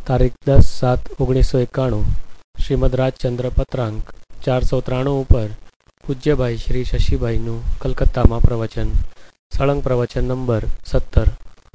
તારીખ 10/7/1991 શ્રીમદ રાજચંદ્ર પત્રાંક 493 ઉપર પૂજ્યભાઈ શ્રી શશીભાઈનું કલકત્તામાં પ્રવચન, સળંગ પ્રવચન નંબર 17.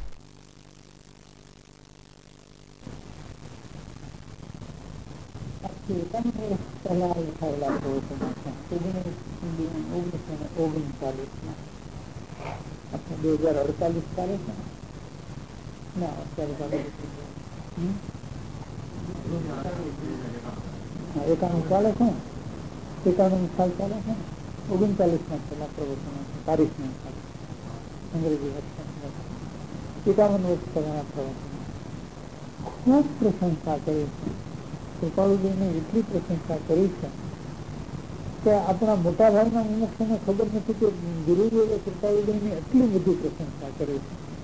એકાણું ચાલે છે, 91 સાલ ચાલે છે, 39 છેલ્લા પ્રવચનો છે, તારીખ અંગ્રેજી વર્ષ 51 વર્ષ પહેલાના પ્રવચનો ખૂબ પ્રશંસા કરી છે. કૃપાળુદેવને એટલી પ્રશંસા કરી છે કે આપણા મોટા ભાગના મુમુક્ષોને ખબર નથી કે ગુરુદેવે કૃપાળુદેવની એટલી બધી પ્રશંસા કરી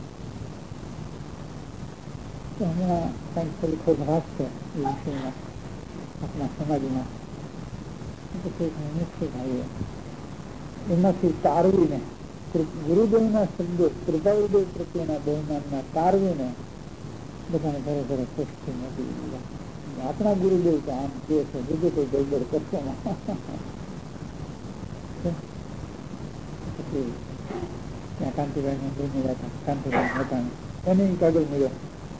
છે. હમણાં કંઈક થોડી ખોભરાટ છે એ વિષયમાં આપણા સમાજમાં. મુખ્ય ભાઈએ એમાંથી તારવીને ગુરુદેવના શબ્દો કૃપાળુદેવ પ્રત્યેના બહુમાનના તારવીને બધાને ઘરે ઘરે ખુશથી મોકલી દીધા. આપણા ગુરુદેવ તો આમ કે છે, બીજું કોઈ ગડબડ કરશો ને. પછી ત્યાં કાંતિભાઈ મંદિરની વાત, કાંતિભાઈ મતાણી એને કાગળ મળ્યો,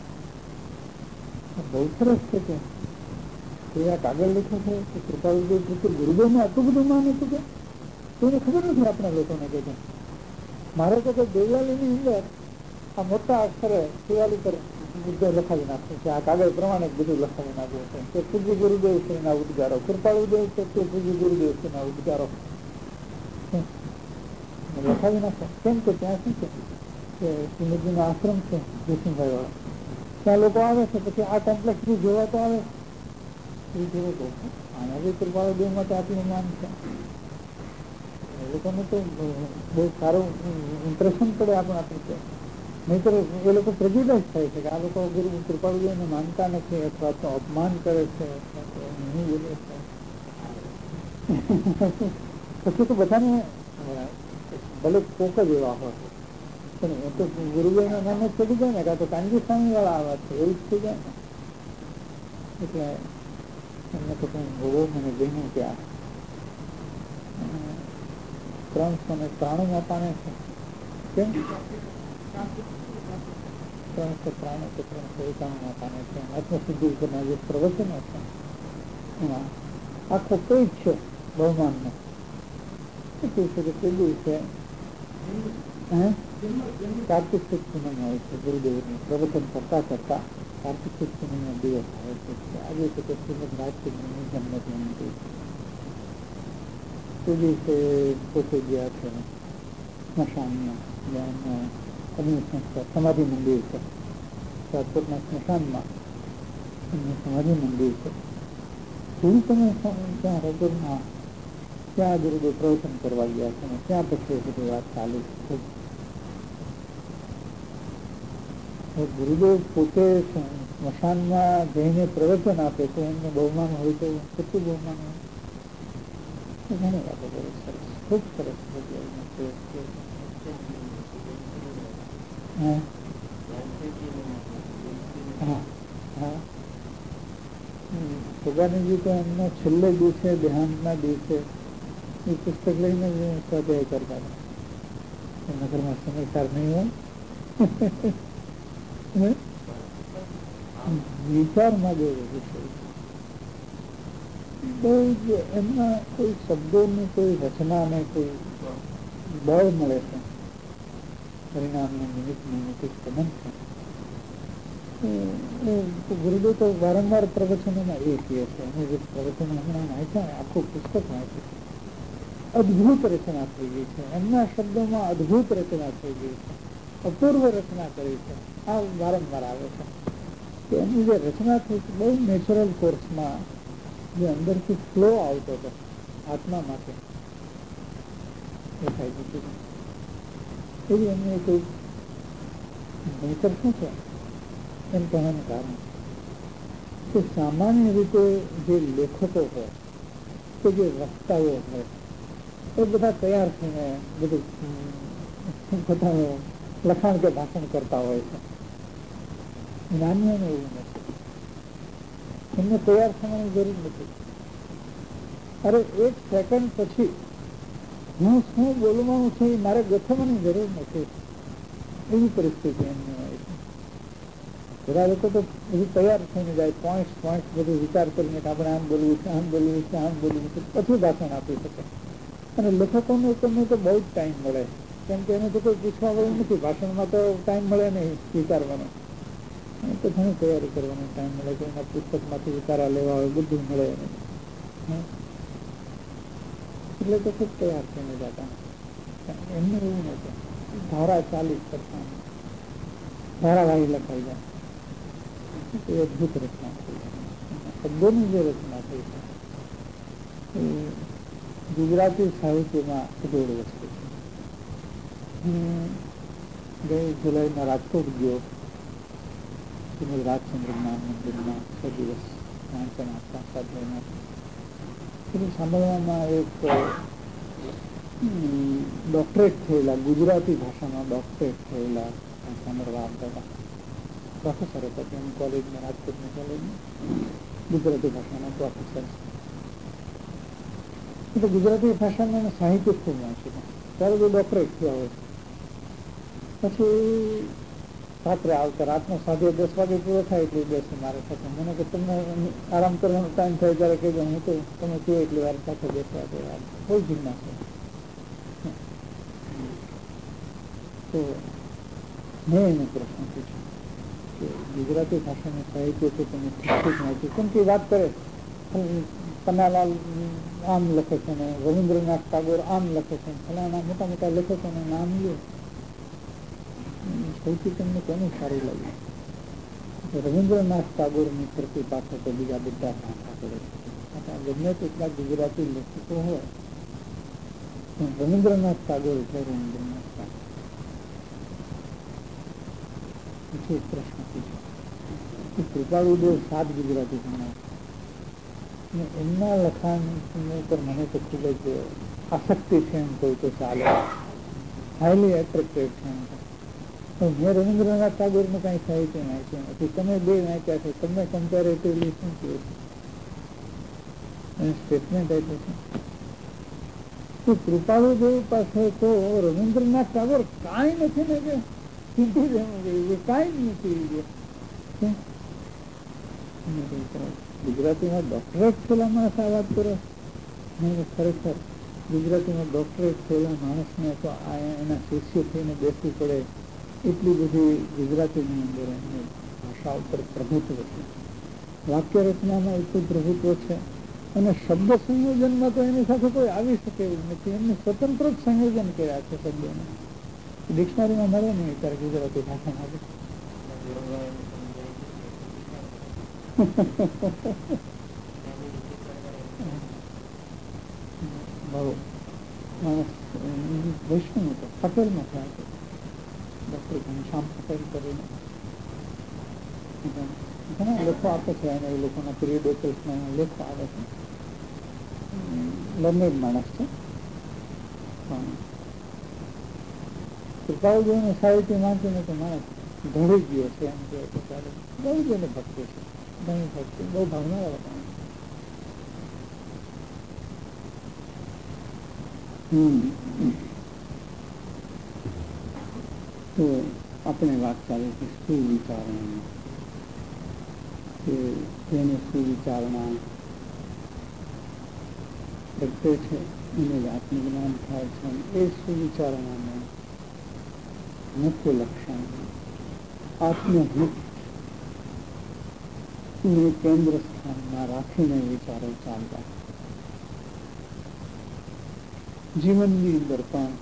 બહુ સરસ છે કે આ કાગળ લખ્યો છે કે કૃપાળુદેવ પ્રત્યે ગુરુદેવને આટલું બધું માન હતું કે કોઈને ખબર નથી આપણા લોકોને. કે મારે તો દેવલાલીની અંદર આ મોટા અક્ષરે શિવાલી પર મુદ્દો લખાવી નાખ્યો છે, આ કાગળ પ્રમાણે બધું લખાવી નાખ્યું છે કે પૂજ્ય ગુરુદેવ શ્રીના ઉદ્ગારો, કૃપાળુદેવ પ્રત્યે પૂજ્ય ગુરુદેવ શ્રીના ઉદ્ગારો લખાવી નાખો. કેમ કે ત્યાં શું છે કે શ્રીમદજીનો આશ્રમ છે જયસિંહભાઈ વાળો, ત્યાં લોકો આવે છે, પછી આ કોમ્પ્લેક્સ બી જોવા તો આવે. એ જોવો કહું આના બી કૃપાળુદેવ માટે આટલું માન છે, એ લોકોને તો બહુ સારું ઇમ્પ્રેશન પડે આપણા પ્રત્યે. નહીંતર એ લોકો પ્રેજ્યુડાઇઝ થાય છે કે આ લોકો ગુરુ કૃપાળુદેવને માનતા નથી અથવા તો અપમાન કરે છે અથવા તો નહીં બોલે છે. પછી તો બધાને ભલે કોક જ એવા હોય પણ એ તો ગુરુદેવના નામે ચડી જાય ને, કાં તો કાનજી સ્વામી વાળા આવા છે એવું જ થઈ જાય ને. એટલે એમને તો કંઈ બહુ મને ગમ્યું કે આ 393 પાને છે. કેમ 393 કે 391 પાને છે. આત્મસિદ્ધિ ઉપરના જે પ્રવચનો છે એમાં આખો પેજ છે બહુમાનનો. શું છે કે તે દિવસે કાર્તિક સુદ પૂનમ હોય છે, ગુરુદેવનું પ્રવચન કરતા કરતા કાર્તિક સુદ પૂનમનો દિવસ આવે છે. આજે છે કે શ્રીમદ રાજચંદ્રની જન્મ જયંતિ. તે દિવસે પોતે ગયા છે સ્મશાનમાં, એમનું સંસ્થા સમાધિ મંદિર છે રાજકોટના સ્મશાનમાં, એમનું સમાધિ મંદિર છે. શું તમે ત્યાં રજોમાં ત્યાં ગુરુદેવ પ્રવચન કરવા ગયા છે અને ત્યાં પછી એ બધી વાત ચાલુ છે. ગુરુદેવ પોતે સ્મશાનમાં જઈને પ્રવચન આપે તો એમને બહુમાન હોય તો કેટલું બહુમાન હોય. ઘણી વાતો બહુ સરસ, ખૂબ સરસ. ભગવાનજી તો એમના છેલ્લે દિવસે દેહાંતના દિવસે એ પુસ્તક લઈને સ્વાધ્યાય કરતા હતા. એમના ઘરમાં સમયસાર નહીં હોય, વિચારમાં જેવો વિષય. બહુ જ એમના કોઈ શબ્દોની કોઈ રચનાને કોઈ બળ મળે છે, પરિણામને નિમિત્તનું કોઈ સંબંધ છે. ગુરુદેવ તો વારંવાર પ્રવચનોમાં એ કહે છે, અમે જે પ્રવચનો હમણાં વાંચ્યા આખું પુસ્તક વાંચ્યું, અદભુત રચના થઈ ગઈ છે. એમના શબ્દોમાં અદભુત રચના થઈ ગઈ છે, અપૂર્વ રચના કરી છે. આ વારંવાર આવે છે કે એની જે રચના થઈ છે બહુ નેચરલ કોર્સમાં, જે અંદરથી ફ્લો આવતો હતો આત્મામાંથી દેખાઈ દીધું. એવી એમને કોઈ નેચર શું છે એમ કહેવાનું કારણ કે સામાન્ય રીતે જે લેખકો હોય કે જે વક્તાઓ હોય એ બધા તૈયાર થઈને બધું પોતાનું લખાણ કે ભાષણ કરતા હોય છે. જ્ઞાનીઓને એવું નથી. એમને તૈયાર થવાની જરૂર નથી. અરે 1 સેકન્ડ પછી હું શું બોલવાનું છે એ મારે ગોઠવવાની જરૂર નથી, એવી પરિસ્થિતિ એમની હોય છે. બધા લોકો તો બધું તૈયાર થઈને જાય, પોઈન્ટ બધું વિચાર કરીને આપણે આમ બોલવું છે, આમ બોલવું છે, આમ બોલવું છે, પછી ભાષણ આપી શકે. અને લેખકોને તમને તો બહુ જ ટાઈમ મળે, કેમ કે એને તો કોઈ પૂછવા વાળું નથી. ભાષણમાં તો ટાઈમ મળે નહીં વિચારવાનો, તો ઘણી તૈયારી કરવાનો ટાઈમ મળે છે. એના પુસ્તકમાંથી વિચારા લેવા હોય, બધું મળે. એટલે તો ખૂબ તૈયાર થઈને જતા. એમને એવું નહોતું, ધારા 40% ધારાવાહી લખાઈ જાય. એ અદભુત રચના થઈ છે. શબ્દોની જે રચના થઈ છે એ ગુજરાતી સાહિત્યમાં અજોડ વસ્તુ છે. ગઈ જુલાઈમાં રાજકોટ ગયો, શ્રીમદ રાજચંદ્ર જ્ઞાન મંદિરમાં 6 દિવસ વાંચન આપતા સાધ્યમાં. એનું સાંભળવામાં એક ડોક્ટરેટ થયેલા, ગુજરાતી ભાષામાં ડોક્ટરેટ થયેલા સાંભળવા આવતા હતા. પ્રોફેસર હતા ત્યાં કોલેજમાં, રાજકોટની કોલેજમાં ગુજરાતી ભાષાના પ્રોફેસર. એટલે ગુજરાતી ભાષામાં સાહિત્ય ખૂબ વાંચ્યું. ત્યારે જો ડોક્ટરેટ થયા હોય પછી રાત્રે આવતા, રાતનો 10:30 વાગે પૂરો થાય એટલે બેસે મારા સાથે. મને કે તમને આરામ કરવાનો ટાઈમ થાય ત્યારે કહેજો, હું તો તમે કહો એટલી વાર સાથે બેસવા દે. બહુ જિજ્ઞાસ છે. તો મેં એને પ્રશ્ન પૂછ્યો કે ગુજરાતી ભાષાનું સાહિત્ય તો તમે ઠીક વાંચ્યું, કેમ કે વાત કરે પન્નાલાલ આમ લખે છે ને રવિન્દ્રનાથ ટાગોર આમ લખે છે, ફલાણા મોટા મોટા લેખકોનું નામ લે. સૌથી તમને કોનું સારું લાગ્યું? રવિન્દ્રનાથ ટાગોરની પ્રતિ પાસે તો બીજા બધા ભાષા પડે છે. ગમે તેટલા ગુજરાતી લેખકો હોય, રવિન્દ્રનાથ ટાગોર એટલે રવિન્દ્રનાથ ટાગોર. પછી એક પ્રશ્ન પૂછ્યો કે કૃપાળુદેવ 7 ગુજરાતી ભણાવે, એમના લખાણ ઉપર મને તો ખૂબ જ આસક્તિ છે એમ કહું તો ચાલે, હાઈલી એટ્રેક્ટેડ છે. મેં રવિન્દ્રનાથ ટાગોરને કાંઈ સાહિત્ય વાંચ્યું નથી, તમે 2 વાંચ્યા છે, તમે કમ્પેરેટિવલી શું કહો છો? એને સ્ટેટમેન્ટ આપ્યું છે કે કૃપાળુદેવ પાસે તો રવિન્દ્રનાથ ટાગોર કાંઈ નથી ને, કે સીધું જ એમ કાંઈ જ નથી. ગુજરાતીમાં ડોક્ટરેટ થયેલા માણસ આ વાત કરે? ખરેખર ગુજરાતીમાં ડોક્ટરેટ થયેલા માણસને તો એના શિષ્ય થઈને બેસવું પડે, એટલી બધી ગુજરાતીની અંદર એની ભાષા ઉપર પ્રભુત્વ છે, વાક્ય રચનામાં એટલું પ્રભુત્વ છે. અને શબ્દ સંયોજનમાં તો એની સાથે કોઈ આવી શકે એવું નથી. એમને સ્વતંત્ર જ સંયોજન કર્યા છે શબ્દોને. ડિક્શનરીમાં મળે નહીં અત્યારે ગુજરાતી ભાષામાં. બહુ વૈષ્ણવ હતો, પટેલમાં થયા છે, ડૉક્ટર ઘનશ્યામ પટેલ કરીને ઘણા લેખો આપે છે. અને એ લોકોના પિરિયડોકલ્સના લેખો આવે છે. લર્નેડ માણસ છે. પણ કૃપાળુદેવનું સાહિત્ય વાંચીને તો માણસ ઢળી ગયો છે એમ કહે તો ચાલે. બહુ જ એને ભક્તિ છે, ઘણી ભક્તિ, બહુ ભાવનાવાળા માણસ. તો આપણે વાત ચાલે છે સુવિચારણા, કે જેને સુવિચારણા પ્રગટે છે એને જ આત્મજ્ઞાન થાય છે. એ સુવિચારણાનું મુખ્ય લક્ષણ આત્મહિત ને કેન્દ્ર સ્થાનમાં રાખીને વિચારો ચાલતા. જીવનની અંદર પણ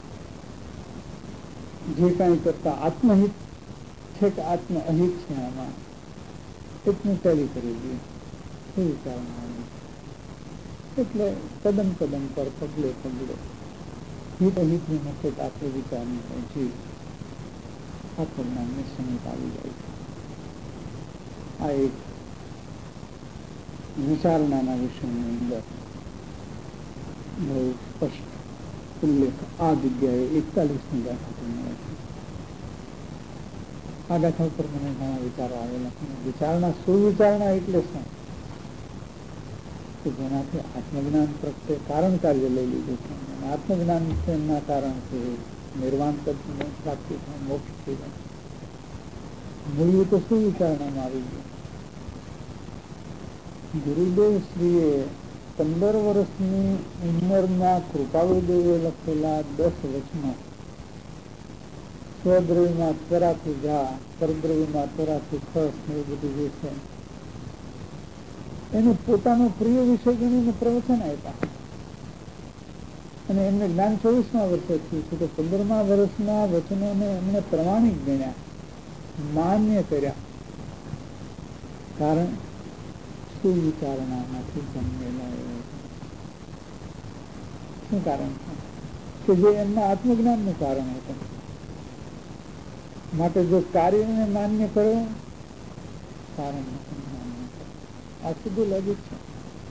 જે કાંઈ કરતા આત્મહિત છે કે આત્મ અહિત છે, આમાં એટલું ટેલી કરી દઈએ સુવિચારણા. એટલે કદમ કદમ પર પગલે પગલે હિત અહિતની મફત આપણે વિચારની હોય છે, આત્મજ્ઞાનની સમીપ આવી જાય છે. આ એક વિચારણાના વિષયની અંદર બહુ સ્પષ્ટ ઉલ્લેખ આ જગ્યાએ 41મી ગાથા પર મળે છે. આ ગાથા ઉપર મને ઘણા વિચારો આવેલા છે. વિચારણા સુવિચારણા એટલે શું? કે જેનાથી આત્મજ્ઞાન પ્રત્યે કારણ કાર્ય લઈ લીધું છે અને આત્મજ્ઞાનના કારણથી નિર્વાણ તત્વને પ્રાપ્તિ થાય, મોક્ષ થઈ જાય. મૂળ્યું તો શું વિચારણામાં આવી ગયું. ગુરુદેવ શ્રીએ 15 વર્ષની ઉંમરમાં કૃપાળુદેવે લખેલા 10 વચનો, સ્વદ્રવ્યમાં ત્વરાથી જા, પરદ્રવ્યમાં ત્વરાથી ખસ, એ બધું જે છે એને પોતાનો પ્રિય વિષય ગણીને પ્રવચન આપ્યા. અને એમને જ્ઞાન 24મા વર્ષે થયું છે. તો 15મા વર્ષના વચનોને એમને પ્રમાણિક ગણ્યા, માન્ય કર્યા. કારણ સુવિચારણામાંથી જન્મેલા. શું કારણ છે? કે જે એમના આત્મજ્ઞાનનું કારણ હતું. માટે જો કાર્યને માન્ય કરો, કારણ માન્ય કરો. આ સીધું લોજિક છે.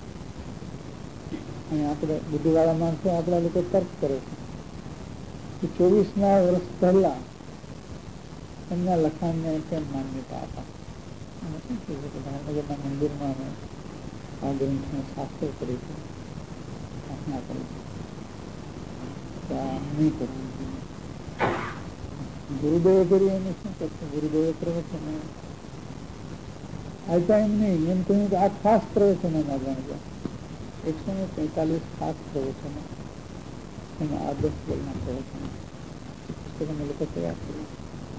અને આપણે બુદ્ધિવાળા માણસો, આપણા લોકો તર્ક કરે છે કે 24મા વર્ષ પહેલા એમના લખાણને કેમ માન્યતા આપા. અને શું કહે છે કે ભાવનગરના મંદિરમાં અમે આ ગ્રંથને શાસ્ત્ર કરી છે, સ્થાપના કરી છે, નહીં કરવું જોઈએ. ગુરુદેવે કરી એને શું કરશે? ગુરુદેવે પ્રવચન આપ્યા એમ નહીં, એમ કહ્યું કે આ ખાસ પ્રવચનોમાં ગણજો. 145 ખાસ પ્રવચનો, એમાં આ 10 વર્ષના પ્રવચનો તમે લોકો તૈયાર કર્યા.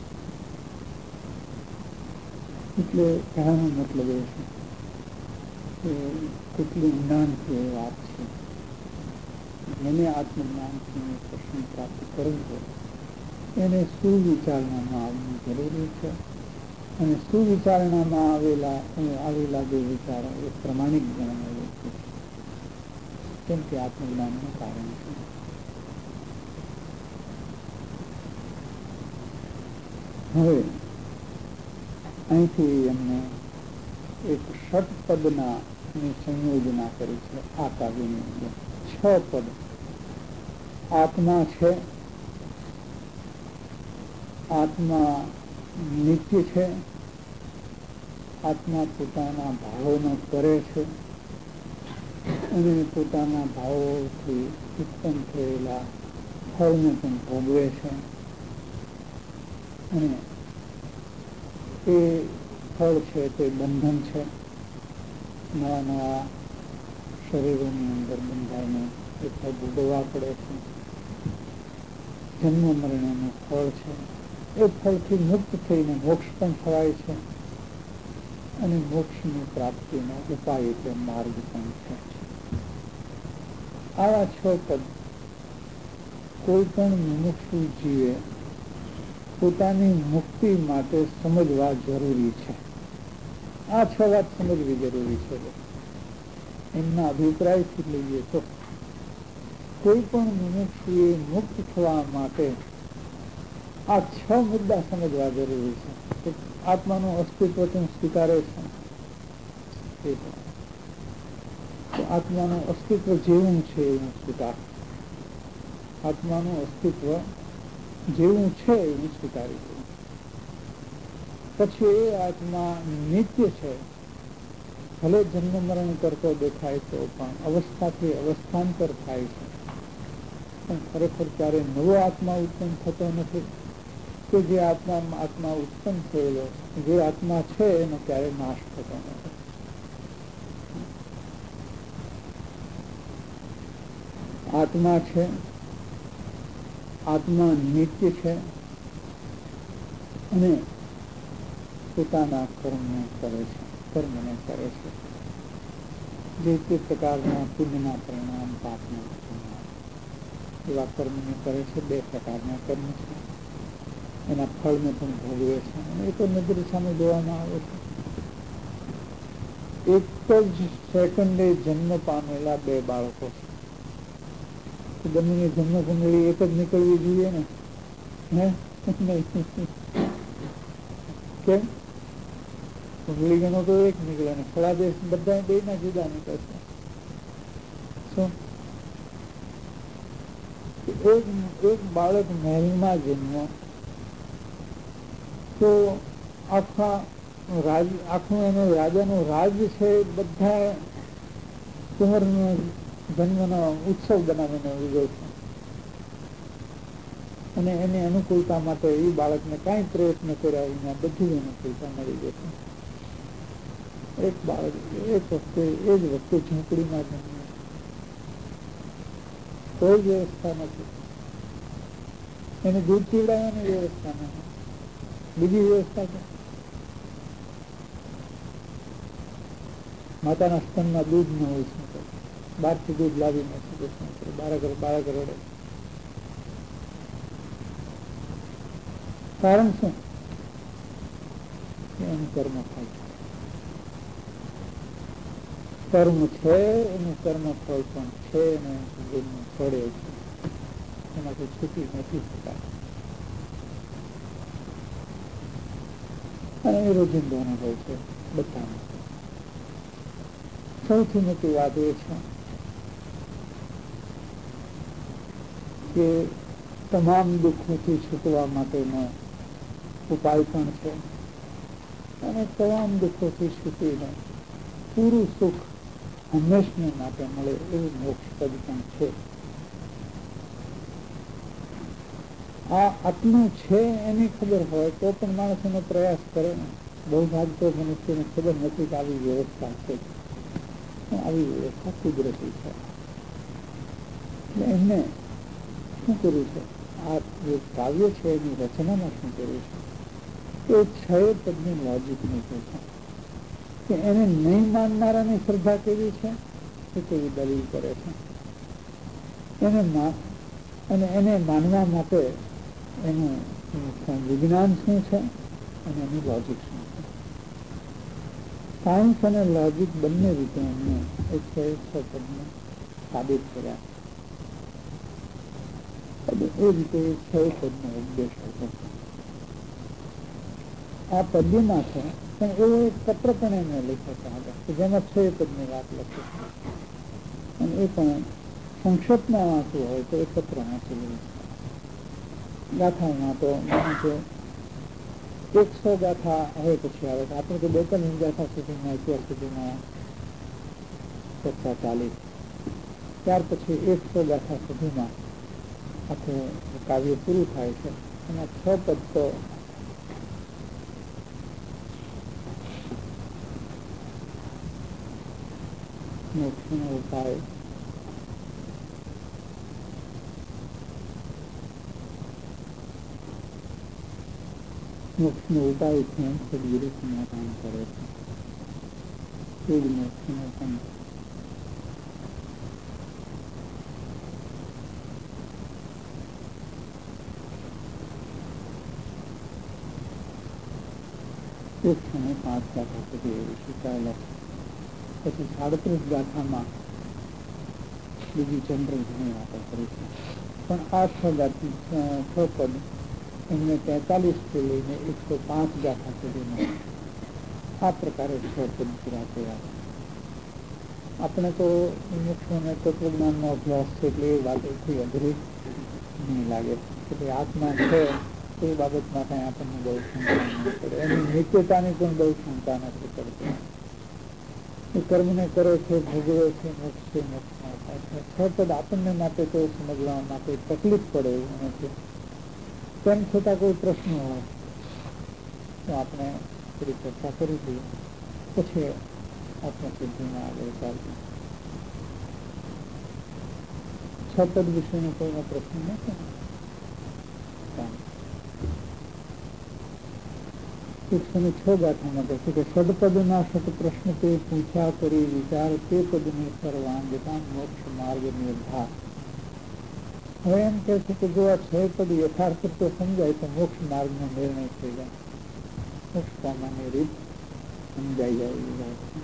એટલે કહેવાનો મતલબ એ છે કે કેટલું જ્ઞાનથી એ વાત છે. એને આત્મજ્ઞાનથી પ્રશ્ન પ્રાપ્ત કરવું હોય એને સુવિચારણામાં આવવું જરૂરી છે. અને સુવિચારણામાં આવેલા જે વિચારો એ પ્રમાણિક ગણવા છે, કેમ કે આત્મજ્ઞાનનું કારણ છે. હવે અહીંથી એમને એક ષટપદના સંયોજના કરી છે આ કાવ્યની અંદર. 6 પદ. આત્મા છે, આત્મા નિત્ય છે, આત્મા પોતાના ભાવોનો કરે છે અને પોતાના ભાવોથી ઉત્પન્ન થયેલા ફળને પણ ભોગવે છે. અને એ ફળ છે તે બંધન છે. નવા નવા શરીરોની અંદર બંધાઈને એ ફળ ભોગવવા પડે છે. જન્મ મરણનું ફળ છે. એ ફળથી મુક્ત થઈને મોક્ષ પણ થવાય છે અને મોક્ષની પ્રાપ્તિનો ઉપાય એટલે માર્ગ પણ છે. આવા 6 પદ કોઈ પણ મુમુક્ષુ જીવે પોતાની મુક્તિ માટે સમજવા જરૂરી છે. આ 6 વાત સમજવી જરૂરી છે. એમના અભિપ્રાયથી લઈએ તો કોઈ પણ મુમુક્ષુએ મુક્ત થવા માટે આ 6 મુદ્દા સમજવા જરૂરી છે. આત્માનું અસ્તિત્વ તું સ્વીકારે છે, આત્માનું અસ્તિત્વ જેવું છે એવું સ્વીકાર. આત્માનું અસ્તિત્વ જેવું છે એવું સ્વીકારી દેવું. પછી એ આત્મા નિત્ય છે. ભલે જન્મ મરણ કરતો દેખાય તો પણ અવસ્થાથી અવસ્થાંતર થાય છે, પણ ખરેખર ત્યારે નવો આત્મા ઉત્પન્ન થતો નથી. કે જે આત્મા ઉત્પન્ન થયેલો જે આત્મા છે એનો ક્યારે નાશ થતો નથી. આત્મા છે, આત્મા નિત્ય છે અને પોતાના કર્મને કરે છે. જે તે પ્રકારના પુણ્યના પરિણામ, પાપના પરિણામ એવા કર્મને કરે છે. 2 પ્રકારના કર્મ છે. એના ફળને પણ ભોગવે છે અને એ તો નજર સામે જોવામાં આવે છે. એક જ સેકન્ડે જન્મ પામેલા 2 બાળકો છે. બંનેની જન્મ કુંડળી એક જ નીકળવી જોઈએ ને? કેમ? કુંડળી ગણો તો એક નીકળે ને થોડા દિવસ બધા 2 જુદા નીકળશે. શું એક બાળક મહેલમાં જન્મ તો આખું એનું રાજાનું રાજ છે બધા કુંવરનો જન્મનો ઉત્સવ બનાવીને ઉજવે છે અને એની અનુકૂળતા માટે એ બાળકને કાંઈ પ્રયત્ન કર્યા વિના બધી અનુકૂળતા મળી જશે. એક બાળક એક વખતે એ જ વખતે ઝૂંપડીમાં જન્મે, કોઈ વ્યવસ્થા નથી, એને દૂધ પીવડાવવાની વ્યવસ્થા નથી, બીજી વ્યવસ્થા છે? માતાના સ્તનમાં દૂધ ન હોય શું કરે? બહારથી દૂધ લાવી નથી તો શું કરે? બાળક રડે. કારણ શું? એનું કર્મ ફળ છે. કર્મ છે એનું કર્મ ફળ પણ છે અને એનું ફળે છે, એમાંથી છૂટી નથી શકાય. અને એ રોજિંદો અનુભવ છે બધાનો. સૌથી મોટી વાત એ છે કે તમામ દુઃખોથી છૂટવા માટેનો ઉપાય પણ છે અને તમામ દુઃખોથી છૂટીને પૂરું સુખ હંમેશને માટે મળે એવું મોક્ષ પદ પણ છે. આ આટલું છે એની ખબર હોય તો પણ માણસ એનો પ્રયાસ કરે ને. બહુ ભાગ તો મનુષ્યને ખબર નથી કે આવી વ્યવસ્થા છે, આવી વ્યવસ્થા કુદરતી છે. એટલે એમને શું કર્યું છે? આ જે કાવ્ય છે એની રચનામાં શું કર્યું છે? એ 6 પદની લોજિક મૂકે છે કે એને નહીં માનનારાની શ્રદ્ધા કેવી છે એ કેવી દલીલ કરે છે, અને એને માનવા માટે એનું વિજ્ઞાન શું છે અને એની લોજિક શું છે. સાયન્સ અને લોજિક બંને રીતે એમને 106 પદને સાબિત કર્યા અને એ રીતે 6 પદનો ઉપદેશ હતો. આ પદ્યમાં છે પણ એવો એક પત્ર પણ એમને લખ્યો હતો કે જેમાં 6 પદની વાત લખી છે અને એ પણ સંક્ષેપમાં વાંચવું હોય તો એ પત્ર વાંચી લેવું. ગાથામાં તો માનો કે 100 ગાથા હવે પછી આવે, આપણે તો 42 ગાથા સુધીમાં અત્યાર સુધીમાં ચર્ચા ચાલી, ત્યાર પછી 100 ગાથા સુધીમાં આખું કાવ્ય પૂરું થાય છે. એમાં 6 પદ તો મોક્ષનો ઉપાય, મોક્ષનો ઉપાય છે સદગુરુ સમાધાન કરે છે. એ જ મોક્ષનો પંથ. એક સમય 5 ગાથા સુધી શીખાયેલા છે. પછી 37 ગાથામાં બીજી જનરલ ઘણી વાતો કરી છે, પણ આ 6 પદ એમને 43 થી લઈને 105 ગાથા સુધીમાં આ પ્રકારે 6 પદ પૂરા કર્યા. આપણે તો મોક્ષ અને તત્વજ્ઞાનનો અભ્યાસ છે એટલે એ વાતોથી અઘરી નહીં લાગે કે આત્મા છે એ બાબતમાં કંઈ આપણને બહુ શંકા નહીં પડે. એની નિત્યતાની પણ બહુ શંકા નથી પડતી. એ કર્મને કરે છે, ભોગવે છે, મોક્ષ છે, મોક્ષમાં થાય છે. 6 પદ આપણને માટે તો સમજવામાં કોઈ તકલીફ પડે એવું નથી. તેમ છતાં કોઈ પ્રશ્ન હોય તો આપણે થોડી ચર્ચા કરી દઈએ, પછી આત્મસિદ્ધિમાં આગળ ચાલતું. 6 પદ વિશેનો કોઈનો પ્રશ્ન નથી. એક સમય 6 ગાથામાં કહે છે કે સદપદના સત પ્રશ્ન તે પૂછ્યા કરી વિચાર તે પદની સર્વાંગતા મોક્ષ માર્ગ નિર્ધાર. હવે એમ કહે છે કે જો આ 6 પદ યથાર્થ તો સમજાય તો મોક્ષ માર્ગનો નિર્ણય થઈ જાય, મોક્ષ પામવાની રીત સમજાઈ જાય એવી વાત છે.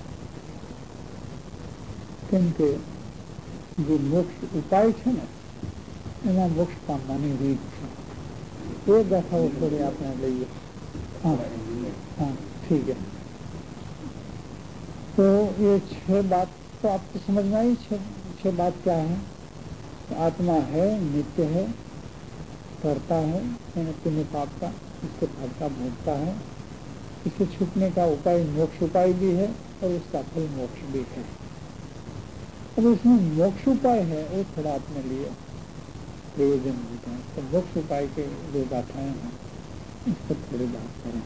કેમ કે જે મોક્ષ ઉપાય છે ને એમાં મોક્ષ પામવાની રીત છે. એ ગાથાઓ થોડી આપણે લઈએ. हाँ ठीक है, तो ये 6 बात तो आपको समझ में आई। 6 बात क्या है? आत्मा है, नित्य है, करता है पुण्य पाप का, इसके फल का भोगता है, इससे छूटने का उपाय मोक्ष उपाय भी है और उसका फल मोक्ष भी है। अब इसमें मोक्ष उपाय है, वो थोड़ा अपने लिए प्रयोजन देते हैं। तो मोक्ष उपाय के जो गाथाएं हैं इस पर थोड़ी बात करें।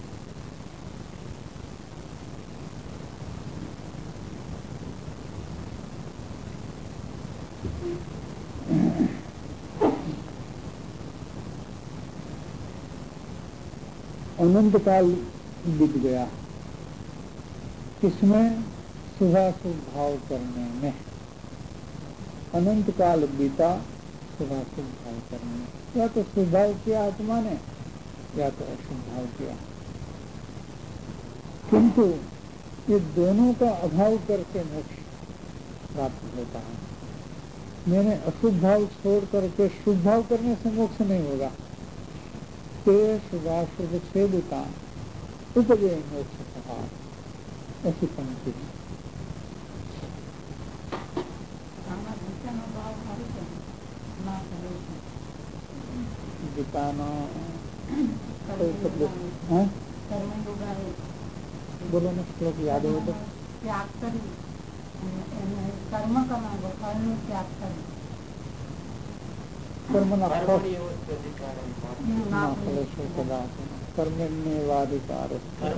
अनंत काल बीत गया, किसमें? शुभाशुभ भाव करने में। अनंत काल बीता शुभाशुभ भाव करने में। या तो शुभ भाव किया आत्मा ने, या तो अशुभ भाव किया, किंतु ये दोनों का अभाव करके मोक्ष प्राप्त होता है। मैंने अशुभ भाव छोड़ करके शुभ भाव करने से मोक्ष नहीं होगा। ते शुभाशुभ छेदिता उपजय मोक्ष कहा, ऐसी पंक्ति है। गीतानो बोलो ना, श्लोक याद हो तो। त्याग करी, कर्म करना, फल નો ત્યાગ કરી, કર્મના ફલેષુ કદાચ કર્મણ્યેવાધિકાર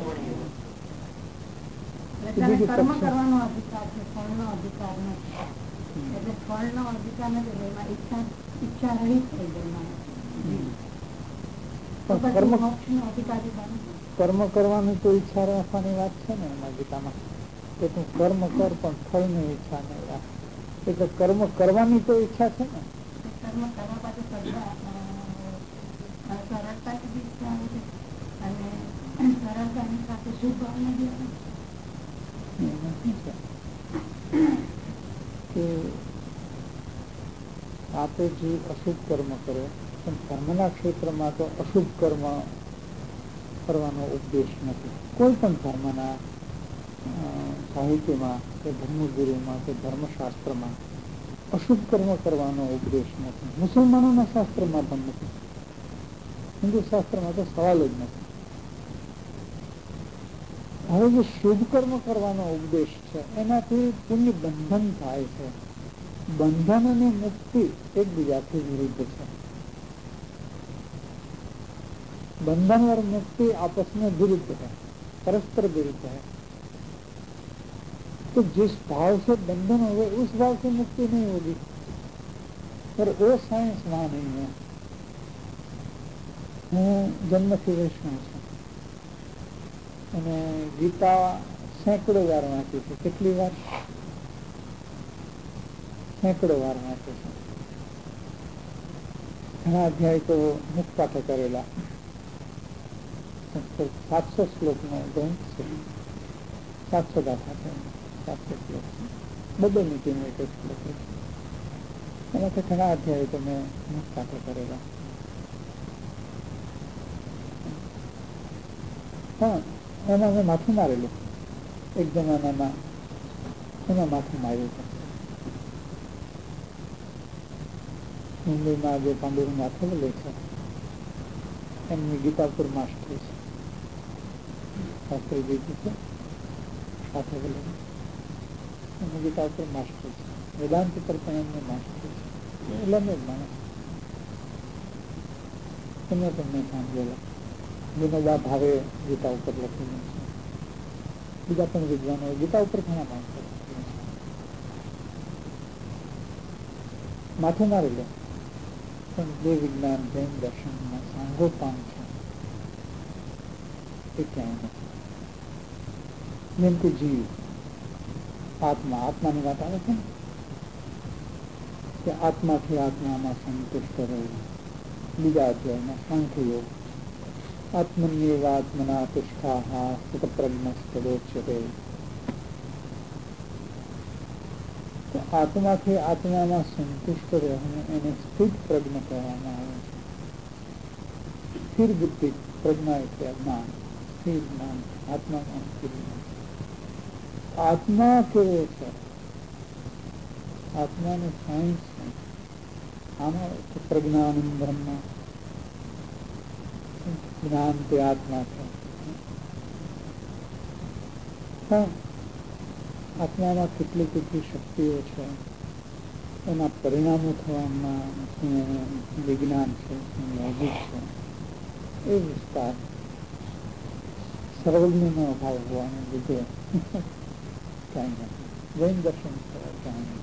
કર્મ કરવાનો અધિકાર છે, ફળનો અધિકાર નથી. એટલે ફળનો અધિકાર નથી, એમાં ઈચ્છા રહિત થઈ ગઈ. મોક્ષનો અધિકારી બને. કર્મ કરવાની તો ઈચ્છા રાખવાની વાત છે ને એમાં ગીતામાં, કે તું કર્મ કર પણ ફળની ઈચ્છા નહીં રાખ. એટલે કર્મ કરવાની તો ઈચ્છા છે ને. કર્મ કરવા પાછું સરળતાથી બી ઈચ્છા આવે છે, અને સરળતાની સાથે શુભ ભાવના બી આવે કે આપે જે અશુભ કર્મ કરે, પણ ધર્મના ક્ષેત્રમાં તો અશુભ કર્મ કરવાનો ઉપદેશ નથી. કોઈ પણ ધર્મના સાહિત્યમાં કે ધર્મગુરુમાં કે ધર્મશાસ્ત્રમાં અશુભ કર્મ કરવાનો ઉપદેશ નથી. મુસલમાનોના શાસ્ત્રમાં પણ નથી, હિન્દુ શાસ્ત્રમાં તો સવાલ જ નથી. હવે જે શુભ કર્મ કરવાનો ઉપદેશ છે એનાથી પુણ્ય બંધન થાય છે. બંધન અને મુક્તિ એકબીજાથી વિરુદ્ધ છે. बंधन और मुक्ति आपस में विरुद्ध है, परस्पर विरुद्ध है. तो जिस भाव से बंधन होगा उस भाव से मुक्ति नहीं होगी, पर वो साइंस वहां नहीं है. હું જન્મથી વૈષ્ણવ છું અને ગીતા સેંકડો વાર વાંચી છે. કેટલી વાર? સેંકડો વાર વાંચી છે. ઘણા અધ્યાય તો મુખપાઠે કરેલા. 700 શ્લોકનો ગ્રંથ છે. 700 દાખલા છે, 700 શ્લોક છે. બબે નીતિનો એક શ્લોક છે. એમાંથી ઘણા અધ્યાય તો મેં મુખપાઠે કરેલા. હા, એમાં મેં માથું મારેલું. એક જમાનામાં એમાં માથું માર્યું છે. મુંબઈમાં જે પાંડુરંગ માથેલું છે એમની ગીતાપુર માસ્ટર છે, શાસ્ત્રીજી છે સાથે બોલે. એમની ગીતાપુર માસ્ટર છે. વેદાંત પર પણ એમને માસ્ટર છે. એટલે જ માણસ એમને પણ મેં સાંભળેલા. વિનોબા ભાવે ગીતા ઉપર લખેલું છે. બીજા પણ વિદ્વાનો ગીતા ઉપર ઘણા માણસો લખેલું છે. માથું મારી લે પણ જે વિજ્ઞાન જૈન દર્શનમાં સાંગોપાંગ છે એ ક્યાંય નથી. જેમ કે જીવ, આત્માની વાત આવે છે ને કે આત્માથી આત્મામાં સંતુષ્ટ રહેવું. બીજા અધ્યાયમાં સાંખ્ય યોગ, આત્મન્યેવાત્મના તિષ્ઠા સ્થિતપ્રજ્ઞસ્તદોચ્યતે. તો આત્માથી આત્મામાં સંતુષ્ટ રહેવું એને સ્થિત પ્રજ્ઞ કહેવામાં આવે છે. સ્થિર બુદ્ધિ, પ્રજ્ઞા એટલે જ્ઞાન, સ્થિર જ્ઞાન, આત્મામાં સ્થિર જ્ઞાન. આત્મા કેવો છે? આત્માનું સાયન્સ છે. આમાં પ્રજ્ઞાનંદ બ્રહ્મ, જ્ઞાન તે આત્મા છે. પણ આત્મામાં કેટલી કેટલી શક્તિઓ છે એના પરિણામો થવામાં શું વિજ્ઞાન છે, શું લોજિક છે, એ વિસ્તાર સર્વજ્ઞનો અભાવ હોવાને લીધે ક્યાંય નથી. જૈન દર્શન ક્યાંય નથી.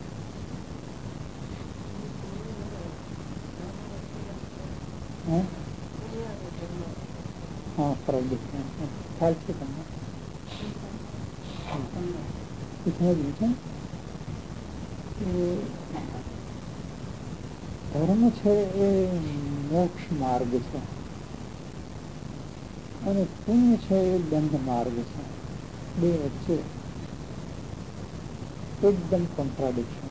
હા, ફરક ખ્યાલ છે તમને? સમજવું છે. ધર્મ છે એ મોક્ષ માર્ગ છે અને પુણ્ય છે એ બંધ માર્ગ છે. બે વચ્ચે એકદમ કોન્ટ્રાડિક્શન.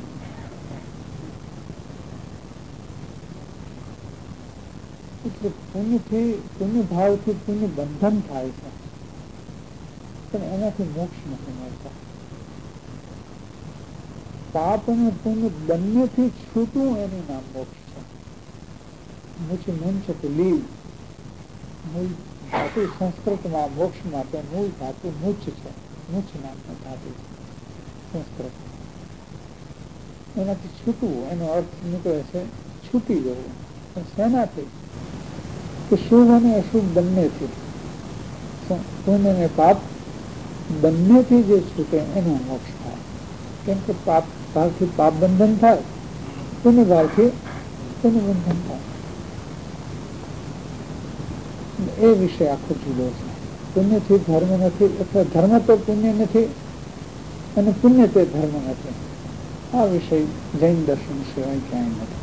એટલે પુણ્ય ભાવથી પુણ્ય બંધન થાય છે, પણ એનાથી મોક્ષ નથી મળતા. પાપ અને પુણ્ય બંનેથી છૂટવું એનું નામ મોક્ષ છે. મુચ મુંચત લીવ, મૂળ ધાતુ સંસ્કૃતમાં મોક્ષ માટે મૂળ ધાતુ મુચ છે. મુચ નામનો ધાતુ છે સંસ્કૃત. એનાથી છૂટવું એનો અર્થ નીકળે છે છૂટી જવું. શેનાથી? કે શુભ અને અશુભ બંનેથી, પુણ્ય અને પાપ બંનેથી જે છૂટે એનો મોક્ષ થાય. કેમ કે પાપ ભાવથી પાપ બંધન થાય, પુણ્ય ભાવથી પુણ્ય બંધન થાય. એ વિષય આખો જુદો છે. પુણ્યથી ધર્મ નથી, અથવા ધર્મ તો પુણ્ય નથી અને પુણ્ય તે ધર્મ નથી. આ વિષય જૈન દર્શન સિવાય ક્યાંય નથી.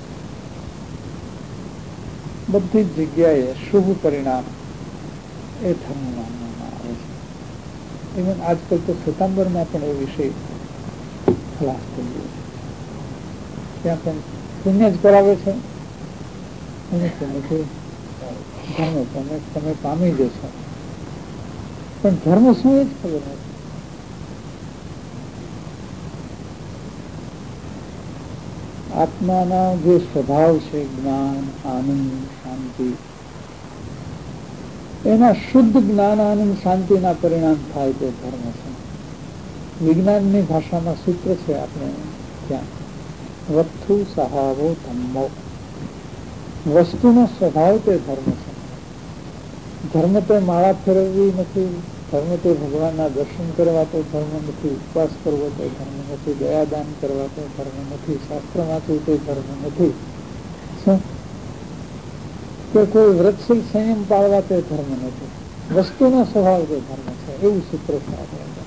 બધી જ જગ્યાએ શુભ પરિણામ એ ધર્મ માનવામાં આવે છે. ઇવન આજકાલ તો શ્વેતાંબરમાં પણ એ વિષય ખલાસ થઈ ગયો છે. ત્યાં પણ પુણ્ય જ કરાવે છે અને તેનાથી ધર્મ તમે પામી જશો, પણ ધર્મ શું એ જ ખબર નથી. આત્માના જે સ્વભાવ છે, જ્ઞાન, આનંદ, શાંતિ, એના શુદ્ધ જ્ઞાન, આનંદ, શાંતિના પરિણામ થાય તે ધર્મ છે. વિજ્ઞાનની ભાષામાં સૂત્ર છે આપણે ત્યાં, વસ્તુ સહાવો ધમ્મો. વસ્તુનો સ્વભાવ તે ધર્મ છે. ધર્મ તો માળા ફેરવવી નથી, ધર્મ તો ભગવાનના દર્શન કરવા તો ધર્મ નથી, ઉપવાસ કરવો તો ધર્મ નથી, દયાદાન કરવા તો ધર્મ નથી, શાસ્ત્ર વાંચવું તો ધર્મ નથી, કે કોઈ વ્રતશીલ સંયમ પાળવા તે ધર્મ નથી. વસ્તુનો સ્વભાવ તે ધર્મ છે, એવું સૂત્ર છે આપણે.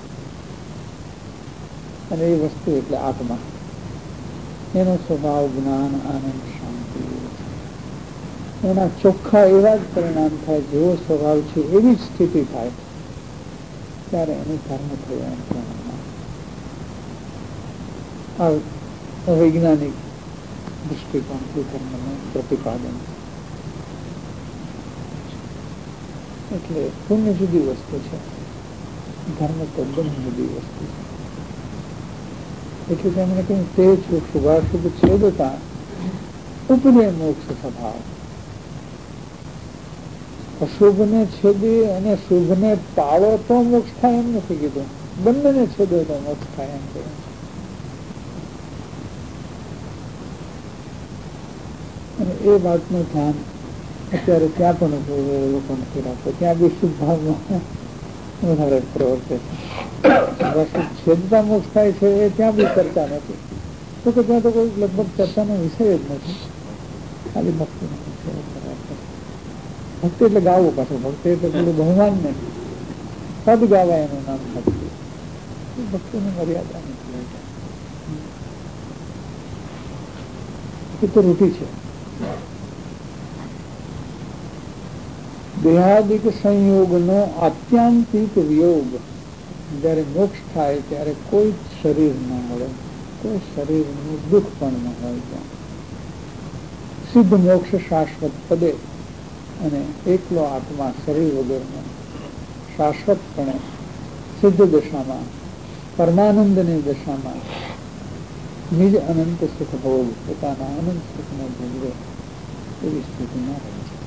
અને એ વસ્તુ એટલે આત્મા. એનો સ્વભાવ જ્ઞાન, આનંદ, શાંતિ. એના ચોખ્ખા એવા જ પરિણામ થાય, જેવો સ્વભાવ છે એવી જ સ્થિતિ થાય, ત્યારે એનું ધર્મ થયું. આ વૈજ્ઞાનિક દૃષ્ટિકોણથી ધર્મનું પ્રતિપાદન. એટલે પુણ્ય જુદી વસ્તુ છે, ધર્મ તદ્દન જુદી વસ્તુ છે. એટલે તેમણે કહ્યું તે શુભાશુભ છેદતા ઉપજે મોક્ષ સ્વભાવ. અશુભને છેદે અને શુભને પાળો તો મોક્ષ થાય એમ નથી કીધું, બંનેને છેદે તો મોક્ષ થાય એમ કહ્યું. અને એ વાતનું ધ્યાન અત્યારે ત્યાં પણ લોકો નથી રાખતો. ત્યાં બી શુભ ભાવમાં વધારે પ્રવર્તે છે. છેદતા મોક્ષ થાય છે એ ત્યાં બી ચર્ચા નથી. તો કે ત્યાં તો કોઈ લગભગ ચર્ચાનો વિષય જ નથી, ખાલી ભક્તિ નથી. ભક્તિ એટલે ગાવું પાછું, ભક્તિ એટલે પેલું બહુમાન નહીં, પદ ગાવા એનું નામ ભક્તિ. ભક્તિની મર્યાદા નથી. એ તો રૂઢી છે. દેહાદિક સંયોગનો આત્યંતિક વિયોગ. જયારે મોક્ષ થાય ત્યારે કોઈ શરીર ન મળે, કોઈ શરીરનું દુઃખ પણ ન હોય. ત્યાં સિદ્ધ મોક્ષ શાશ્વત પદે અને એકલો આત્મા શરીર વગરનો શાશ્વતપણે સિદ્ધ દશામાં, પરમાનંદની દશામાં નિજ અનંત સુખ ભોગ, પોતાના અનંત સુખનો ભોગવે એવી સ્થિતિમાં રહે છે.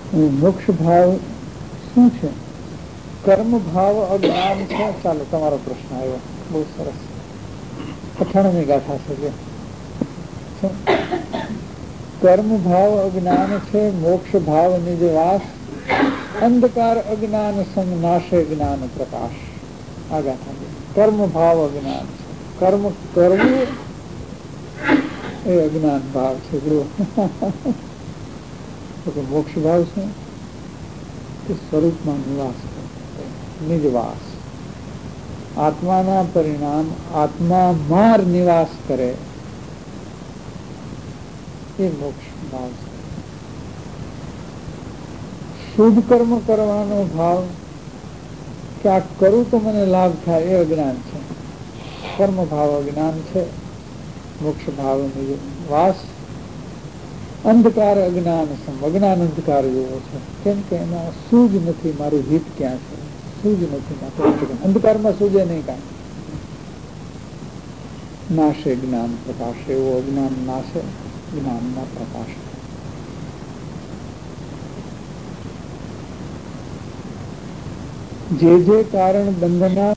મોક્ષ ભાવ શું છે? કર્મ ભાવ અજ્ઞાન છે. ચાલો, તમારો પ્રશ્ન આવ્યો, બહુ સરસ. 98મી ગાથા છે. કર્મ ભાવ અજ્ઞાન છે, મોક્ષ ભાવ નિજવાસ, અંધકાર અજ્ઞાન સમનાશે જ્ઞાન પ્રકાશ. આ ગાથા કર્મ ભાવ અજ્ઞાન છે. કર્મ કરવું એ અજ્ઞાન ભાવ છે. તો મોક્ષ ભાવ છે તે સ્વરૂપમાં નિવાસ કરે, નિજવાસ, આત્માના પરિણામ આત્મામાં નિવાસ કરે, એ મોક્ષ ભાવ છે. શુભ કર્મ કરવાનો ભાવ કે આ કરું તો મને લાભ થાય, એ અજ્ઞાન છે. કર્મ ભાવ અજ્ઞાન છે, મોક્ષ ભાવ નિવાસ, અંધકાર અજ્ઞાન સમ, અજ્ઞાન અંધકાર જેવો છે. કેમ કે એમાં સૂઝ નથી, મારું હિત ક્યાં છે, સૂઝ નથી. અંધકારમાં સૂઝે નહીં કાંઈ. નાશે જ્ઞાન પ્રકાશ, એવો અજ્ઞાન નાશે, જ્ઞાનના પ્રકાશ. જે કારણ બંધના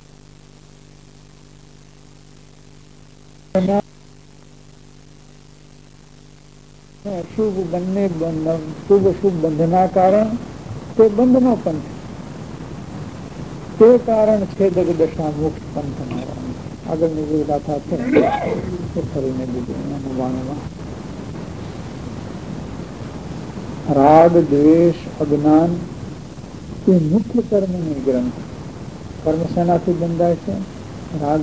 અશુભ બંને, શુભ અશુભ બંધના કારણ તે બંધનો પંથ, તે કારણ છે જગદશા મોક્ષ પંથ. આગળની જે ગાથા છે એ ફરીને બીજું 99માં. રાગ દ્વેષ અજ્ઞાન એ મુખ્ય કર્મની ગ્રંથ. કર્મ શેનાથી બંધાય છે? રાગ,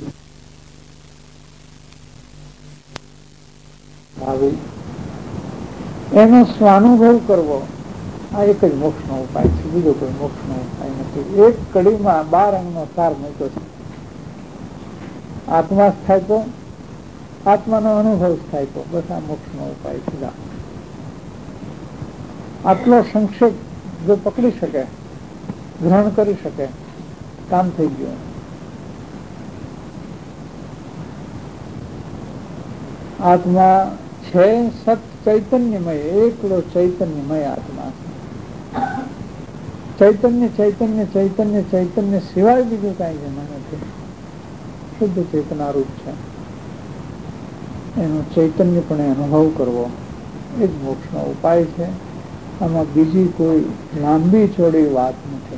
એનો સ્વાનુભવ કરવો, આ એક જ મોક્ષનો ઉપાય છે. બીજો કોઈ મોક્ષનો ઉપાય નથી. એક કડીમાં 12 અંગનો સાર મૂક્યો છે. આત્મા સ્થાયતો, આત્માનો અનુભવ સ્થાયતો, બસ આ મોક્ષનો ઉપાય છે. આટલો સંક્ષેપ જો પકડી શકે, ગ્રહણ કરી શકે, કામ થઈ ગયું. આત્મા છે સત ચૈતન્યમય, એકલો ચૈતન્યમય આત્મા છે. ચૈતન્ય ચૈતન્ય ચૈતન્ય ચૈતન્ય સિવાય બીજું કઈ જેમાં નથી. શુદ્ધ ચેતનારૂપ છે. એનો ચૈતન્યપણે અનુભવ કરવો એ જ મોક્ષનો ઉપાય છે. આમાં બીજી કોઈ લાંબી ચોડી વાત નથી.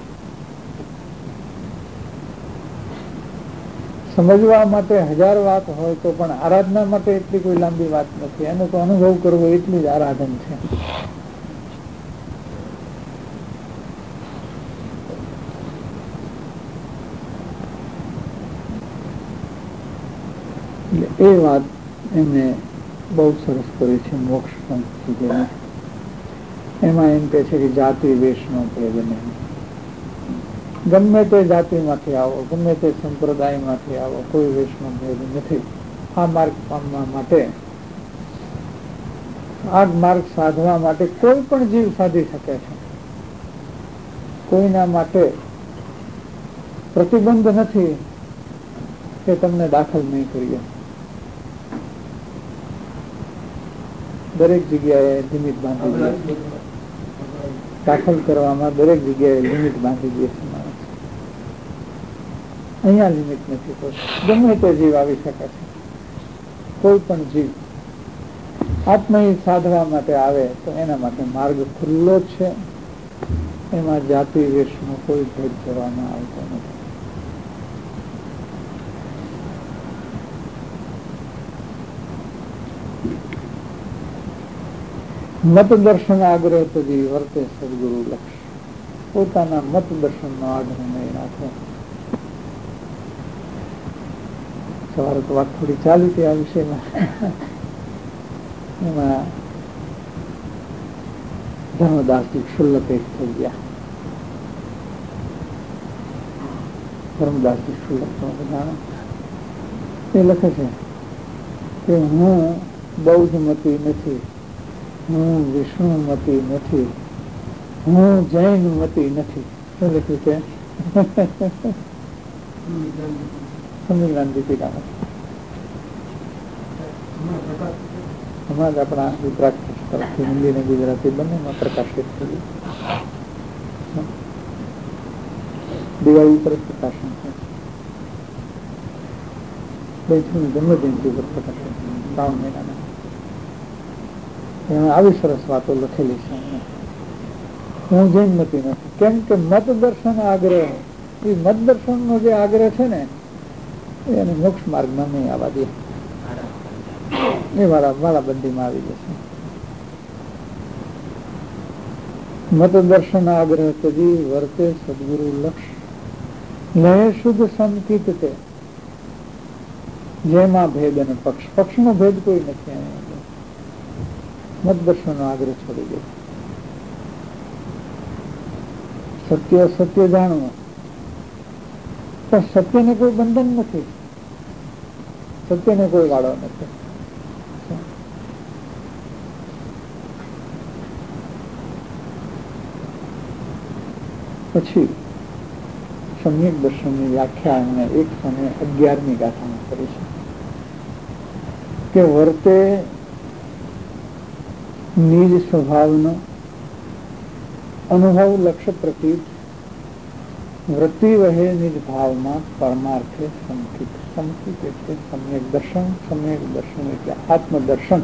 સમજવા માટે 1000 વાત હોય તો પણ આરાધના માટે એટલી કોઈ લાંબી વાત નથી. એનો તો અનુભવ કરવો એટલું જ આરાધન છે. એટલે એ વાત એમને બહુ સરસ કરી છે. મોક્ષ પંથ એમાં એમ કહે છે કે જાતિ વેશનો ભેદ નહીં. ગમે તે જાતિમાંથી આવો, ગમે તે સંપ્રદાયમાંથી આવો, કોઈ વેશનો ભેદ નથી. આ માર્ગ પામવા માટે, આ માર્ગ સાધવા માટે કોઈ પણ જીવ સાધી શકે છે. કોઈના માટે પ્રતિબંધ નથી કે તમને દાખલ નહીં કરીએ. દરેક જગ્યાએ લિમિટ બાંધી દે. દાખલ કરવામાં દરેક જગ્યાએ લિમિટ બાંધી દે છે માણસ. અહીંયા લિમિટ નથી. ગમે તે જીવ આવી શકે છે. કોઈ પણ જીવ આત્મહિત સાધવા માટે આવે તો એના માટે માર્ગ ખુલ્લો જ છે. એમાં જાતિ વેશનો કોઈ ભેદ કરવામાં આવતો નથી. મત દર્શન આગ્રહ તજી વર્તે સદગુરુ લક્ષ. પોતાના મત દર્શનનો આગ્રહ નહીં રાખે. સવારે તો વાત થોડી ચાલી હતી આ વિષયમાં. એમાં ધર્મદાસજી ક્ષુલ્લક એક થઈ ગયા. ધર્મદાસજી ક્ષુલ્લક તમે જાણો, એ લખે છે કે હું બૌદ્ધમતી નથી, હું વિષ્ણુમતી નથી, હું જૈનમતી નથી. શું લખ્યું છે? સંવિધાન દીપિકામાં હમણાં જ આપણા ગુજરાત તરફથી હિન્દી અને ગુજરાતી બંનેમાં પ્રકાશિત થયું. દિવાળી પર પ્રકાશન છે, જન્મજયંતિ ઉપર પ્રકાશન 3 મહિનાના. એમાં આવી સરસ વાતો લખેલી છે. હું જૈનમતી નથી, કેમ કે મત દર્શન આગ્રહ, એ મત દર્શન નો જે આગ્રહ છે ને એને મોક્ષ માર્ગમાં નહીં આવવા દે, એ વાળા બંધીમાં આવી જશે. મત દર્શન આગ્રહ તજી વર્તે સદગુરુ લક્ષ, લહે શુદ્ધ સંકિત તે, જેમાં ભેદ અને પક્ષનો ભેદ કોઈ નથી. મત દર્શન નો આગ્રહ છોડી દે. સત્ય સત્ય જાણવું, પણ સત્યને કોઈ બંધન નથી, સત્યને કોઈ વાળો નથી. પછી સમ્યક દર્શનની વ્યાખ્યા એમણે 111મી ગાથામાં કરી છે કે વર્તે નિજ સ્વભાવનો અનુભવ લક્ષ્ય પ્રતીત, વૃત્તિ વહે નિજ ભાવમાં પરમાર્થે સંકિત. સંકિત એટલે સમ્યક દર્શન. સમ્યક દર્શન એટલે આત્મદર્શન.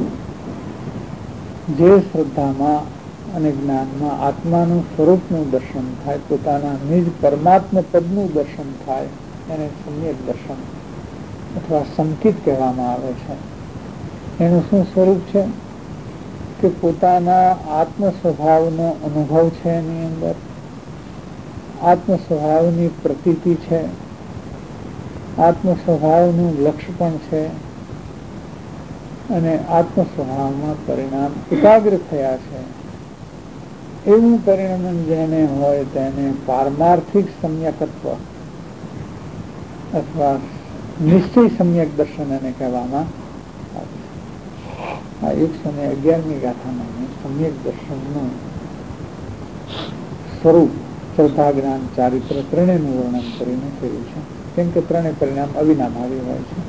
જે શ્રદ્ધામાં અને જ્ઞાનમાં આત્માનું સ્વરૂપનું દર્શન થાય, પોતાના નિજ પરમાત્મા પદનું દર્શન થાય, એને સમ્યક દર્શન અથવા સંકિત કહેવામાં આવે છે. એનું શું સ્વરૂપ છે કે પોતાના આત્મ સ્વભાવનો અનુભવ છે, એની અંદર આત્મ સ્વભાવની પ્રતીતિ છે, આત્મ સ્વભાવનું લક્ષ્ય પણ છે, અને આત્મ સ્વભાવમાં પરિણામ એકાગ્ર થયા છે. એવું પરિણામ જેને હોય તેને પારમાર્થિક સમ્યકત્વ અથવા નિશ્ચય સમ્યક દર્શન એને કહેવામાં આવે છે. આ 111મી ગાથામાં સમ્યક દર્શનનું સ્વરૂપ, શ્રદ્ધા, જ્ઞાન, ચારિત્ર ત્રણેયનું વર્ણન કરીને કર્યું છે. કેમ કે ત્રણેય પરિણામ અવિનાભાવી હોય છે.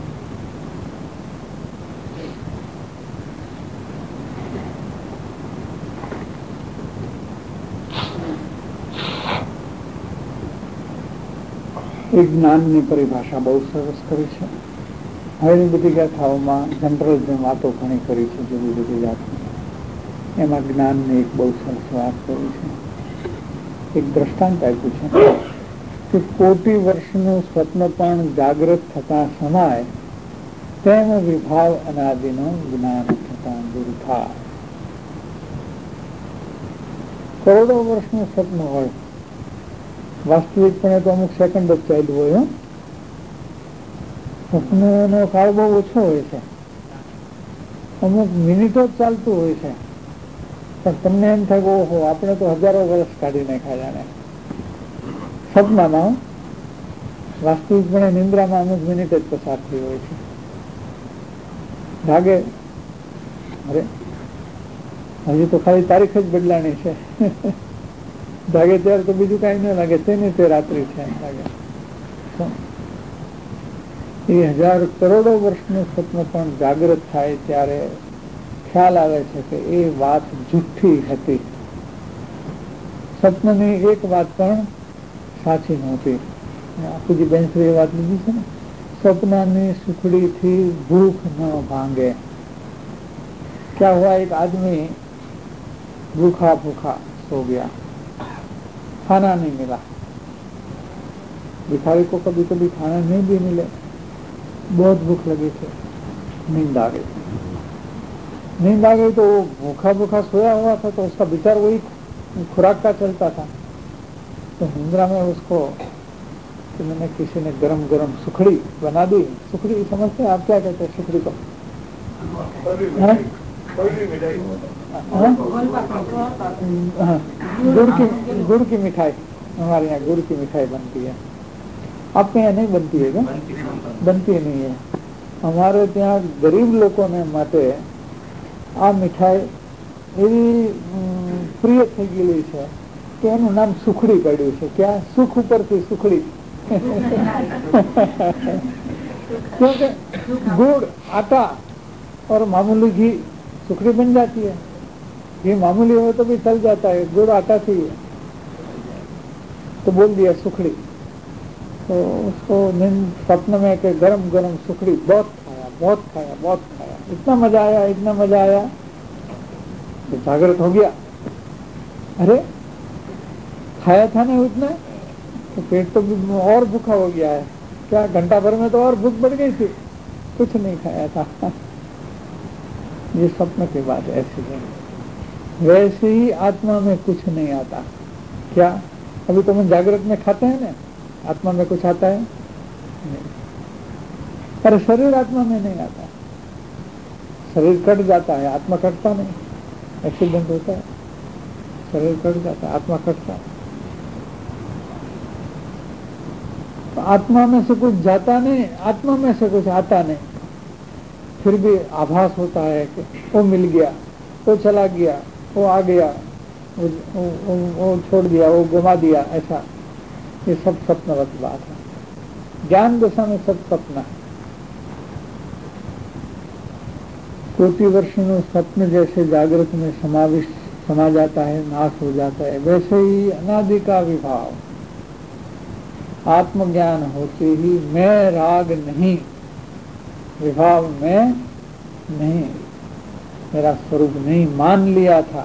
એ જ્ઞાનની પરિભાષા બહુ સરસ કરી છે. હવેની બધી ગાથાઓમાં જનરલ જે વાતો ઘણી કરી છે, જુદી જુદી જાતની, એમાં જ્ઞાનની એક બહુ સરસ વાત કરી છે. એક દ્રષ્ટાંત આપ્યું છે કે કોટી વર્ષનું સ્વપ્ન પણ જાગૃત થતા સમાય, તેમ વિભાવ અનાદિનું જ્ઞાન થતા દૂર થાય. કરોડો વર્ષનું સ્વપ્ન હોય, વાસ્તવિકપણે તો અમુક સેકન્ડ જ ચાલ્યું હોય. સ્વપ્નનો કાળ બહુ ઓછો હોય છે, અમુક મિનિટો જ ચાલતું હોય છે, પણ તમને એમ થાય કે ઓહો, આપણે તો હજારો વર્ષ કાઢી નાખ્યા જાણે સપનામાં. વાસ્તવિકપણે નિંદ્રામાં અમુક મિનિટ જ પસાર થઈ હોય છે. ભાગે અરે હજી તો ખાલી તારીખ જ બદલાણી છે, ભાગે ત્યારે તો બીજું કઈ ન લાગે, તેની તે રાત્રિ છે એમ લાગે. એ હજાર કરોડો વર્ષનું સ્વપ્ન પણ જાગૃત થાય ત્યારે ખ્યાલ આવે છે કે એ વાત જુઠ્ઠી હતી, સ્વપ્નની એક વાત પણ સાચી નહોતી. આપુજી બેનશ્રી એ વાત લીધી છે ને, સપનાની સુખડીથી ભૂખ ન ભાંગે. क्या हुआ, एक आदमी भूखा भूखा सो गया, खाना नहीं मिला. भिखारी को कभी कभी खाना नहीं भी मिले, बहुत भूख लगी थी, नींद आ गई. नींद आ गई तो वो भूखा भूखा सोया हुआ था, तो उसका विचार वही खुराक का चलता था. तो निंद्रा में उसको तो मैंने किसी ने गरम गरम सुखड़ी बना दी. सुखड़ी समझते हैं आप, क्या कहते हैं सुखड़ी को? गुड़ की मिठाई, हमारे यहाँ गुड़ की मिठाई बनती है, आपके यहाँ नहीं बनती है क्या? बनती नहीं है. અમારે ત્યાં ગરીબ લોકોને માટે આ મિઠાઈ એવી પ્રિય થઈ ગયેલી છે કે એનું નામ સુખડી પડ્યું છે. ક્યાં? સુખ ઉપરથી સુખડી. क्योंकि गुड़, आटा और मामूली घी सुखड़ी बन जाती है। ये मामूली हो तो भी चल जाता है, गुड़ आटा चाहिए तो बोल दिया सुखड़ी, तो उसको स्वप्न में के गरम गरम सुखड़ी बहुत खाया, बहुत खाया, बहुत खाया, इतना मजा आया, इतना मजा आया, तो जागृत हो गया। अरे खाया था ना उतना, तो पेट तो और भूखा हो गया है, क्या घंटा भर में तो और भूख बढ़ गई थी, कुछ नहीं खाया था। ये स्वप्न की बात ऐसी है। वैसे ही आत्मा में कुछ नहीं आता। क्या अभी तो हम जागृत में खाते हैं ना, आत्मा में कुछ आता है नहीं। पर शरीर आत्मा में नहीं आता, शरीर कट जाता है, आत्मा कटता नहीं। एक्सीडेंट होता है, शरीर कट जाता है, आत्मा कटता है। तो आत्मा में से कुछ जाता नहीं, आत्मा में से कुछ आता नहीं, फिर भी आभास होता है कि वो मिल गया, वो चला गया, वो आ गया, वो छोड़ दिया, वो गुमा दिया, ऐसा। ये सब सपनवत बात है। ज्ञान दशा में सब सपना है। कोटि वर्षों स्वप्न जैसे जागृत में समा जाता है, नाश हो जाता है, वैसे ही अनादि का विभाव आत्मज्ञान होते ही मैं राग नहीं, विभाव में नहीं, मेरा स्वरूप नहीं मान लिया था।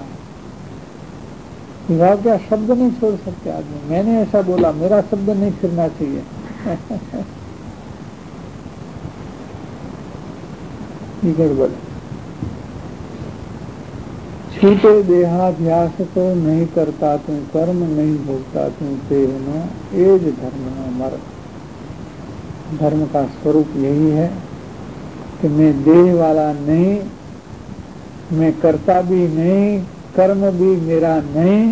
विभाव क्या शब्द नहीं छोड़ सकते आदमी, मैंने ऐसा बोला, मेरा शब्द नहीं फिरना चाहिए। ये गड़बड़। छूटे देहाध्यास तो नहीं करता तू कर्म, नहीं भोगता तू तेरनो एज धर्म न मर। धर्म का स्वरूप यही है कि मैं देह वाला नहीं, मैं करता भी नहीं, कर्म भी मेरा नहीं,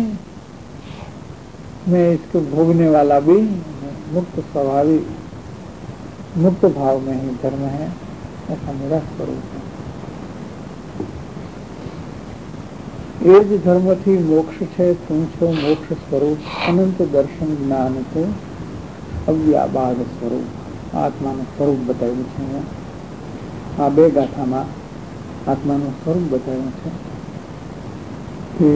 मैं इसको भोगने वाला भी मुक्त स्वाभाविक मुक्त भाव में ही धर्म है, ऐसा मेरा स्वरूप है। एज धर्म थी मोक्ष है, तुम छो मोक्ष स्वरूप, अनंत दर्शन ज्ञान को अव्याबाद स्वरूप। आत्माનું સ્વરૂપ બતાવ્યું છે આ બે ગાથામાં। આત્માનું સ્વરૂપ બતાવ્યું છે કે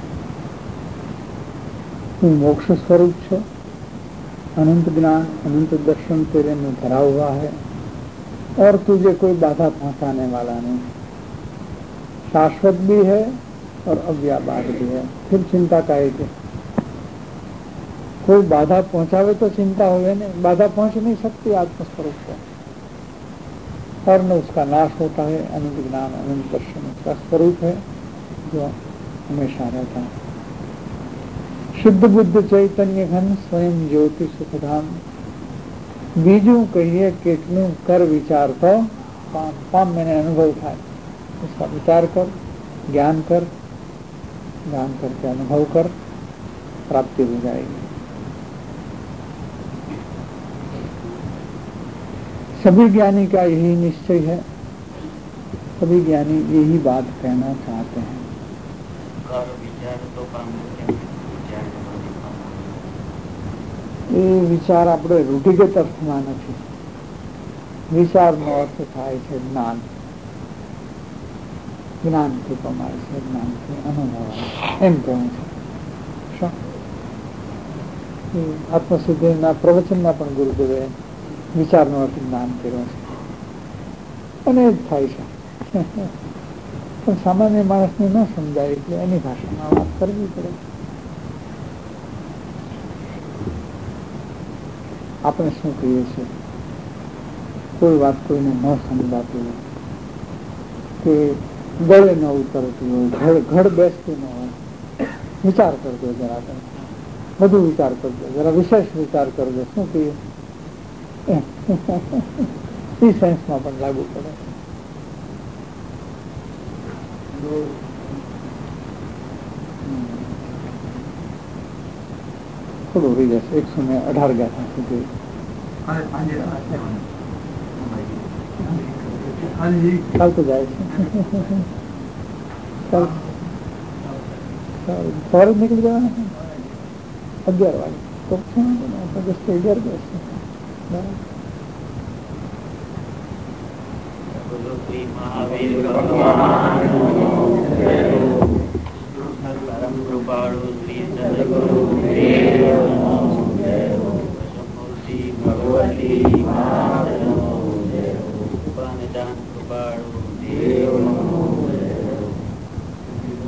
તું मोक्ष स्वरूप छो, अनंत ज्ञान अनंत दर्शन तेरे में भरा हुआ है और तुझे कोई बाधा पहुंचाने वाला नहीं, शाश्वत भी है और अव्याबाद भी है। फिर चिंता काहे की? कोई बाधा पहुंचावे तो चिंता होवे नहीं, बाधा पहुंच नहीं सकती आत्मस्वरूप को, और न उसका नाश होता है। अनंत ज्ञान अनंत दर्शन उसका स्वरूप है जो हमेशा रहता है। शुद्ध बुद्ध चैतन्य घन स्वयं ज्योति सुखधाम। बीजू कहिए કેટલું कर विचार तो पाम मैंने अनुभव था, उसका विचार कर, ज्ञान कर, ज्ञान करके अनुभव कर, प्राप्ति हो जाएगी। सभी ज्ञानी का यही निश्चय है, सभी ज्ञानी यही बात कहना चाहते हैं। ये विचार આપણે રૂઢિગત અર્થમાં નથી, વિચારનો અર્થ થાય છે જ્ઞાન, જ્ઞાનથી કમાય છે, જ્ઞાનથી અનુભવાય એમ કહેવું છે। આત્મસિદ્ધિના પ્રવચનમાં પણ ગુરુદેવે વિચારનો અર્થ જ્ઞાન કર્યો છે અને જ થાય છે, પણ સામાન્ય માણસને ન સમજાય એટલે એની ભાષામાં વાત કરવી પડે। આપણે શું કહીએ છીએ, કોઈ વાત કોઈને ન સમજાતી હોય કે ગળે ન ઉતરતી હોય, ઘડ બેસતું ન હોય, વિચાર કરજો, જરા વધુ વિચાર કરજો, જરા વિશેષ વિચાર કરજો, શું કહીએ એ સેન્સમાં પણ લાગુ પડે। થોડું રહી જશે, 118 ગાથા સુધી ચાલતું જાય છે। સવારે જ નીકળી જવાના છે 11 વાગે, તો 11 બેસશે। બોલો શ્રી મહાવીર ભગવાન પરમ કૃપાળુ શ્રી સદગુરુ મૂર્તિ ભગવતી કૃપાનિદાન કૃપાળુ